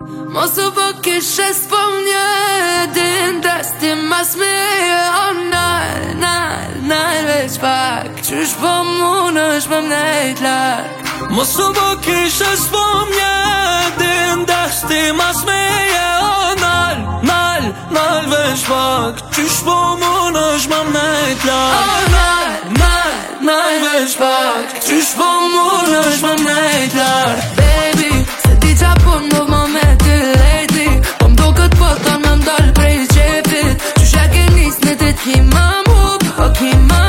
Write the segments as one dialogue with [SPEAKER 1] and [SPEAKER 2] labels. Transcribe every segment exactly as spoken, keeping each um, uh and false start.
[SPEAKER 1] Mos u bë kishe s'po mnje din desti mas me o nal, nal, nal veç pak Qysh po mun është më mnejt larg
[SPEAKER 2] Mos u bë kishe s'po mnje din desti mas me o nal, nal, nal veç pak Qysh po mun është më mnejt larg
[SPEAKER 1] O nal, nal, nal veç pak Qysh po mun është më mnejt larg Baby, se di qa po ndo më me ty lately Po mdo këtë po ta më ndal prej qepit Qysh e ke nis në të t'ki ma mup, o ki ma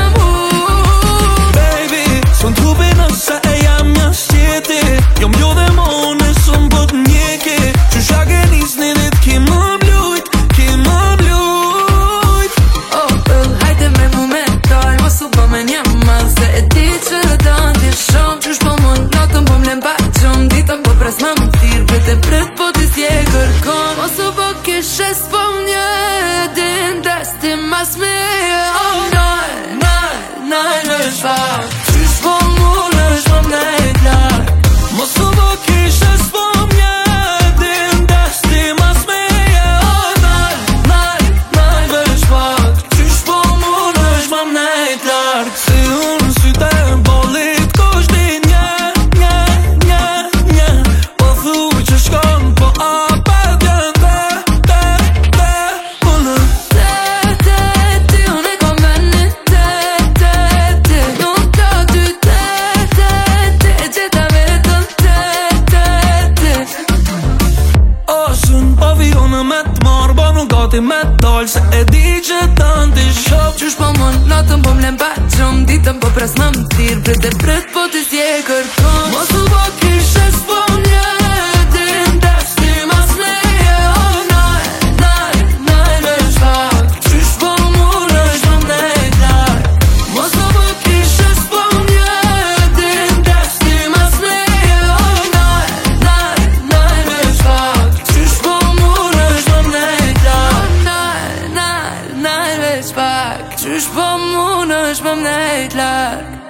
[SPEAKER 1] mup
[SPEAKER 2] Baby, son trupi nëse e jam një shqeti Jo m'jo dhe mone, son bët njeki Qysh e ke nis në të t'ki më mlujt, ki më mlujt
[SPEAKER 1] Oh, uh, hajde me mu me dal Mos u bë me një mal Se e di që dan t'i shom Qysh po mun, natën po m'lem pa qom Ditën po pres ma më tir Pret e pret po t'i s'je kërkon Mos u bë kishe s'po m'nje din desti mas me Oh, nal, nal, nal veç pak Qysh po mun është më mnejt larg
[SPEAKER 2] Mos u bë kishe s'po mnje din desti mas me
[SPEAKER 1] Oh, nal, nal, nal veç pak
[SPEAKER 2] Qysh po mun është më mnejt larg Si unë syte bolit kush di nje, nje, nje, nje Po thuj që shkon po apet vjen te, te, te Unë
[SPEAKER 1] Te, te, ti unë e kom venin Te, te, te Nuk ka ty te, te, te Gjeta vetën te, te, te
[SPEAKER 2] Osën po vionë me t'mar Bo nuk gati me t'dal Se e di që tanë t'i shop
[SPEAKER 1] Qysh po mun, natën po m'lem pa qom Ditën po pres ma më tir Pret e pret po t'i s'je kërkon Mos u bë kishe s'po m'nje din desti mas me Oh, nal, nal, nal veç pak Qysh po mun është më mnejt larg Mos u bë kishe s'po m'nje din desti mas me Oh, nal, nal, nal veç pak Qysh po mun është më mnejt larg Nal, nal, nal veç pak Qysh po mun është më mnejt larg